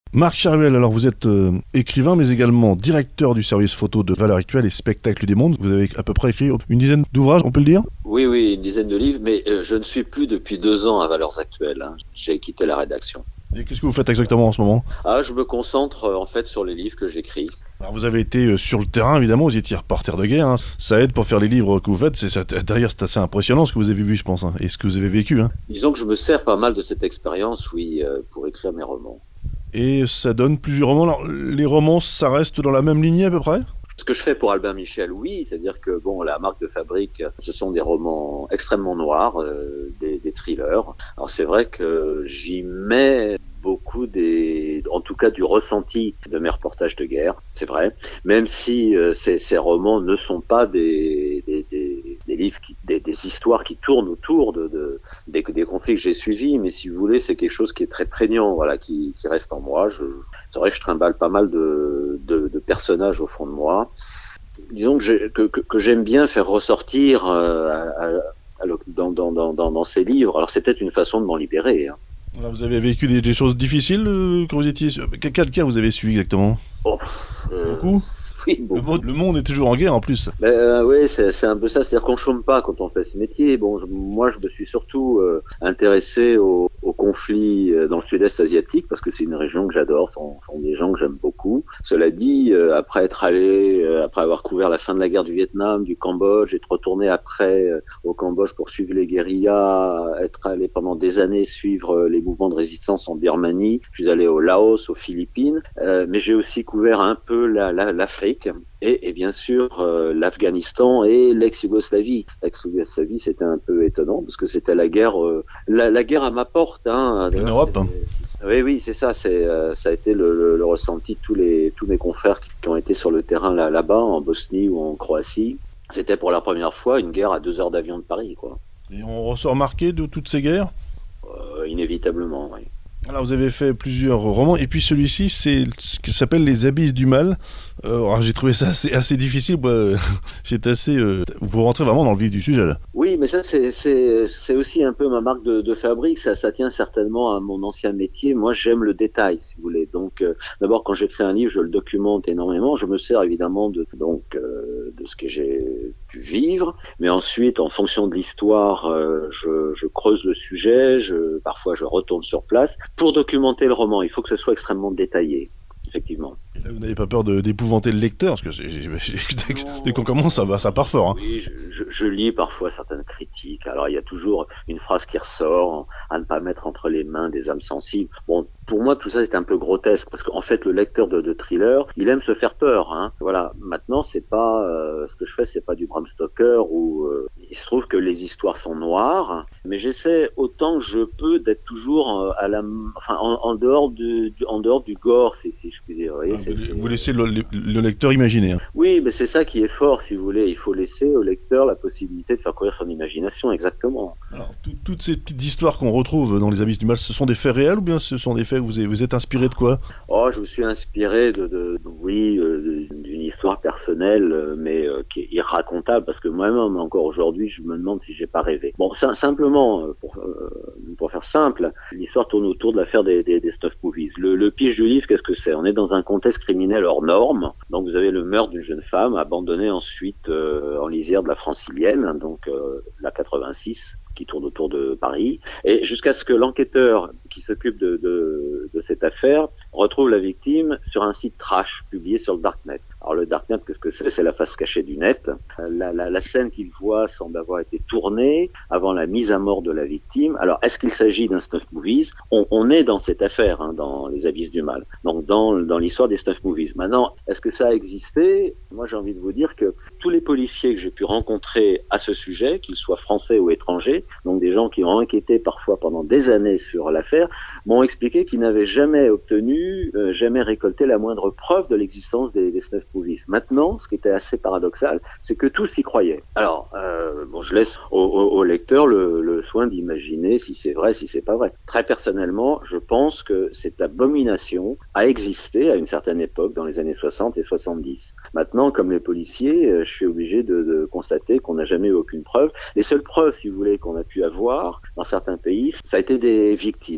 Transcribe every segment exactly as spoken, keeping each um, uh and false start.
Marc Charuel, alors vous êtes euh, écrivain mais également directeur du service photo de Valeurs Actuelles et Spectacle du Monde. Vous avez à peu près écrit une dizaine d'ouvrages, on peut le dire ? Oui, oui, une dizaine de livres, mais euh, je ne suis plus depuis deux ans à Valeurs Actuelles. Hein. J'ai quitté la rédaction. Et qu'est-ce que vous faites exactement en ce moment ? Ah, je me concentre euh, en fait sur les livres que j'écris. Alors vous avez été euh, sur le terrain, évidemment, vous étiez reporter de guerre. Hein. Ça aide pour faire les livres que vous faites. C'est, ça, d'ailleurs, c'est assez impressionnant ce que vous avez vu, je pense, hein, et ce que vous avez vécu. Hein. Disons que je me sers pas mal de cette expérience, oui, euh, pour écrire mes romans. Et ça donne plusieurs romans. Alors, les romans, ça reste dans la même lignée à peu près ? Ce que je fais pour Albin Michel, oui, c'est-à-dire que bon, la marque de fabrique, ce sont des romans extrêmement noirs, euh, des, des thrillers. Alors c'est vrai que j'y mets beaucoup des, en tout cas du ressenti de mes reportages de guerre, c'est vrai. Même si euh, ces, ces romans ne sont pas des, des, des, des livres, qui, des, des histoires qui tournent autour de, de des, des conflits que j'ai suivis, mais si vous voulez, c'est quelque chose qui est très prégnant, voilà, qui, qui reste en moi. Je, c'est vrai que je trimballe pas mal de, de, de personnages au fond de moi. Disons que, j'ai, que, que, que j'aime bien faire ressortir euh, à, à, à, dans, dans, dans, dans ces livres. Alors c'est peut-être une façon de m'en libérer. Hein. Alors, vous avez vécu des, des choses difficiles euh, quand vous étiez... Quel cas vous avez suivi exactement ? Oh, euh, Beaucoup ? Oui, beaucoup. Le, le monde est toujours en guerre en plus. Ben, euh, oui, c'est, c'est un peu ça. C'est-à-dire qu'on chôme pas quand on fait ce métier. Bon, je, moi, je me suis surtout euh, intéressé au, au conflit euh, dans le sud-est asiatique parce que c'est une région que j'adore. Ce sont, sont des gens que j'aime beaucoup. Cela dit, euh, après être allé, euh, après avoir couvert la fin de la guerre du Vietnam, du Cambodge, être retourné après euh, au Cambodge pour suivre les guérillas, être allé pendant des années suivre euh, les mouvements de résistance en Birmanie. Je suis allé au Laos, aux Philippines, euh, mais j'ai aussi couvert un peu la, la, l'Afrique. Et, et bien sûr euh, l'Afghanistan et l'ex-Yougoslavie. L'ex-Yougoslavie, c'était un peu étonnant parce que c'était la guerre, euh, la, la guerre à ma porte. Hein. En Europe. Oui, oui, c'est ça. C'est, euh, ça a été le, le, le ressenti de tous les tous mes confrères qui, qui ont été sur le terrain là, là-bas, en Bosnie ou en Croatie. C'était pour la première fois une guerre à deux heures d'avion de Paris, quoi. Et on ressort marqué de toutes ces guerres ? euh, Inévitablement, oui. Alors vous avez fait plusieurs romans, et puis celui-ci, c'est ce qui s'appelle Les Abysses du Mal. Euh, alors j'ai trouvé ça assez, assez difficile, bah, c'est assez... Euh, vous rentrez vraiment dans le vif du sujet, là. Oui, mais ça, c'est, c'est, c'est aussi un peu ma marque de, de fabrique, ça, ça tient certainement à mon ancien métier. Moi, j'aime le détail, si vous voulez. Donc, euh, d'abord, quand j'écris un livre, je le documente énormément. Je me sers évidemment de, donc, euh, de ce que j'ai pu vivre, mais ensuite, en fonction de l'histoire, euh, je, je creuse le sujet, je, parfois je retourne sur place. Pour documenter le roman, il faut que ce soit extrêmement détaillé, effectivement. Et là, vous n'avez pas peur de, d'épouvanter le lecteur, parce que c'est, c'est, dès qu'on commence, ça, va, ça part fort. Hein. Oui, je, je, je lis parfois certaines critiques. Alors, il y a toujours une phrase qui ressort, à ne pas mettre entre les mains des âmes sensibles. Bon, pour moi, tout ça, c'est un peu grotesque, parce qu'en fait, le lecteur de, de thriller, il aime se faire peur. Hein. Voilà. Maintenant, c'est pas euh, ce que je fais, c'est pas du Bram Stoker où euh, il se trouve que les histoires sont noires, mais j'essaie autant que je peux d'être toujours euh, à la, enfin, en, en dehors du, du, en dehors du gore, si, si je puis dire. Vous voyez, ah, c'est, vous, c'est... vous laissez le, le, le lecteur imaginer. Hein. Oui, mais c'est ça qui est fort, si vous voulez. Il faut laisser au lecteur la possibilité de faire courir son imagination, exactement. Alors, tout, toutes ces petites histoires qu'on retrouve dans Les Abysses du Mal, ce sont des faits réels ou bien ce sont des faits, vous êtes, vous êtes inspiré de quoi ? Oh, je me suis inspiré de, de, de oui, euh, d'une histoire personnelle, mais euh, qui est irracontable, parce que moi-même, encore aujourd'hui, je me demande si j'ai pas rêvé. Bon, sim- simplement, pour, euh, pour faire simple, l'histoire tourne autour de l'affaire des, des, des snuff movies. Le, le pitch du livre, qu'est-ce que c'est ? On est dans un contexte criminel hors norme, donc vous avez le meurtre d'une jeune femme abandonnée ensuite euh, en lisière de la Francilienne, donc euh, la quatre-vingt-six, qui tourne autour de Paris, et jusqu'à ce que l'enquêteur qui s'occupe de, de, de cette affaire retrouve la victime sur un site trash publié sur le Darknet. Alors le Darknet, qu'est-ce que c'est ? C'est la face cachée du net. La, la, la scène qu'il voit semble avoir été tournée avant la mise à mort de la victime. Alors est-ce qu'il s'agit d'un snuff movies ? on, on est dans cette affaire, hein, dans Les Abysses du Mal, donc dans, dans l'histoire des snuff movies. Maintenant, est-ce que ça a existé ? Moi, j'ai envie de vous dire que tous les policiers que j'ai pu rencontrer à ce sujet, qu'ils soient français ou étrangers, donc des gens qui ont enquêté parfois pendant des années sur l'affaire, m'ont expliqué qu'ils n'avaient jamais obtenu, euh, jamais récolté la moindre preuve de l'existence des, des snuff movies. Maintenant, ce qui était assez paradoxal, c'est que tous y croyaient. Alors, euh, bon, je laisse au, au, au lecteur le, le soin d'imaginer si c'est vrai, si c'est pas vrai. Très personnellement, je pense que cette abomination a existé à une certaine époque, dans les années soixante et soixante-dix. Maintenant, comme les policiers, je suis obligé de, de constater qu'on n'a jamais eu aucune preuve. Les seules preuves, si vous voulez, qu'on a pu avoir dans certains pays, ça a été des victimes.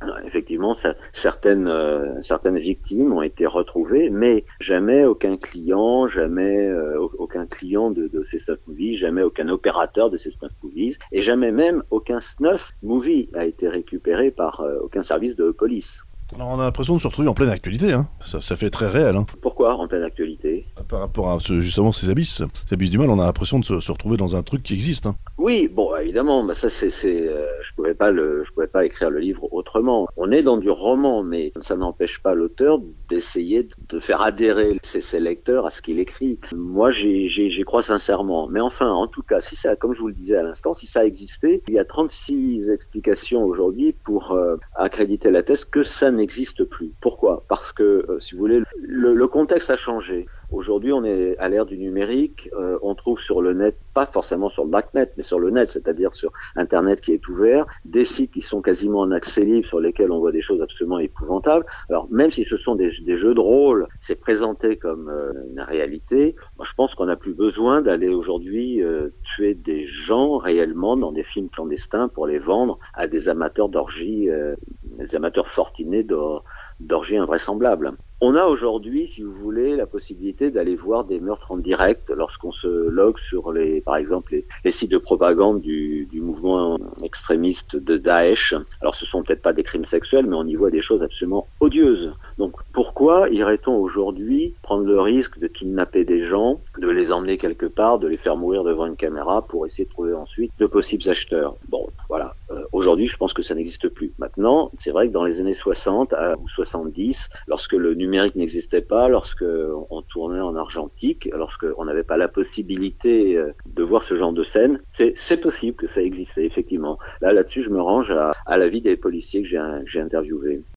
Effectivement, ça, certaines, euh, certaines victimes ont été retrouvées, mais jamais aucun client, jamais euh, aucun client de, de ces snuff movies, jamais aucun opérateur de ces snuff movies, et jamais même aucun snuff movie a été récupéré par euh, aucun service de police. Alors on a l'impression de se retrouver en pleine actualité, hein. ça, ça fait très réel. Hein. Pourquoi en pleine actualité? Par rapport à ce, justement ces abysses, ces abysses du mal, on a l'impression de se, se retrouver dans un truc qui existe. Hein. Oui, bon, évidemment, bah ça c'est, c'est, euh, je pouvais pas le, je pouvais pas écrire le livre autrement. On est dans du roman, mais ça n'empêche pas l'auteur d'essayer de faire adhérer ses, ses lecteurs à ce qu'il écrit. Moi, j'y, j'y, j'y crois sincèrement. Mais enfin, en tout cas, si ça, comme je vous le disais à l'instant, si ça existait, il y a trente-six explications aujourd'hui pour euh, accréditer la thèse que ça n'existe plus. Pourquoi? Parce que, euh, si vous voulez, le, le contexte a changé. Aujourd'hui, on est à l'ère du numérique. Euh, on trouve sur le net, pas forcément sur le darknet, mais sur le net, c'est-à-dire sur Internet qui est ouvert, des sites qui sont quasiment en accès libre sur lesquels on voit des choses absolument épouvantables. Alors, même si ce sont des, des jeux de rôle, c'est présenté comme euh, une réalité. Moi, je pense qu'on n'a plus besoin d'aller aujourd'hui euh, tuer des gens réellement dans des films clandestins pour les vendre à des amateurs d'orgies, euh, des amateurs fortunés d'or d'orgies invraisemblables. On a aujourd'hui, si vous voulez, la possibilité d'aller voir des meurtres en direct lorsqu'on se logue sur les, par exemple, les, les sites de propagande du, du mouvement extrémiste de Daesh. Alors, ce sont peut-être pas des crimes sexuels, mais on y voit des choses absolument odieuses. Donc, pourquoi irait-on aujourd'hui prendre le risque de kidnapper des gens, de les emmener quelque part, de les faire mourir devant une caméra pour essayer de trouver ensuite de possibles acheteurs? Bon, voilà. Euh, aujourd'hui, je pense que ça n'existe plus. Maintenant, c'est vrai que dans les années soixante ou soixante-dix, lorsque le numérique n'existait pas, lorsque on tournait en argentique, lorsque on n'avait pas la possibilité de voir ce genre de scène, c'est, c'est possible que ça existait, effectivement. Là, là-dessus, je me range à, à l'avis des policiers que j'ai, que j'ai interviewés.